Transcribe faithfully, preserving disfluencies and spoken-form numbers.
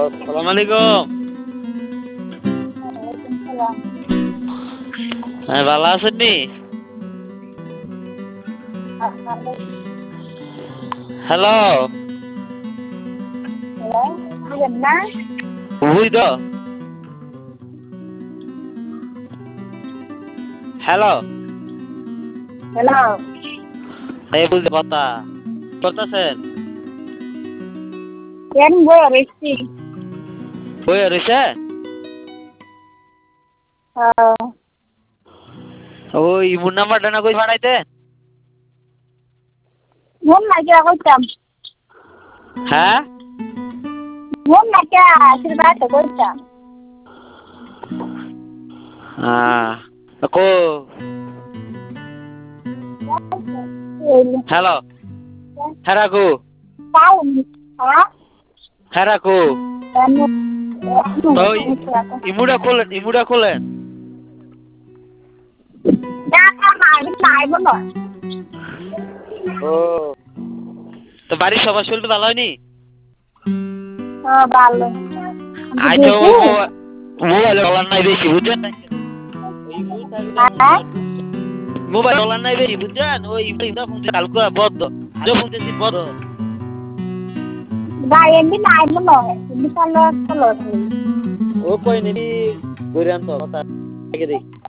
আসসালামু আলাইকুম। হ্যাঁ, ভালো আছেন নি? হ্যালো, বুঝি তো। হ্যালো, হ্যালো, এই বুঝতে কথা করতেছেন? কেন বই রয়েছি? বই রয়েছে? ওই ইমুর নাম্বারটা না কই পাঠাইতে? মন লাগে কইতাম হ্যাঁ, মন লাগে আশীর্বাদ কইতাম হ্যাঁ, কো হ্যালো, হ্যাঁ রাখু, তাও হ্যাঁ হ্যাঁ রাখু। তো ইমুটা খোলেন, ইমুটা খোলেন। ও, তো বাড়ির সবার শরীর ভালো হয়নি? ভালো আচ্ছা, ও মোবাইল চলার নাই বেশি বুঝছেন? মোবাইল চলার নাই বেশি বুঝছেন? ওই কালকে বদ্ধ যখন বদ্ধ এমনি নাই মনে হয় এমনি চালো চলো ও কই নেবি ঘুরে আনতো কথা দেখি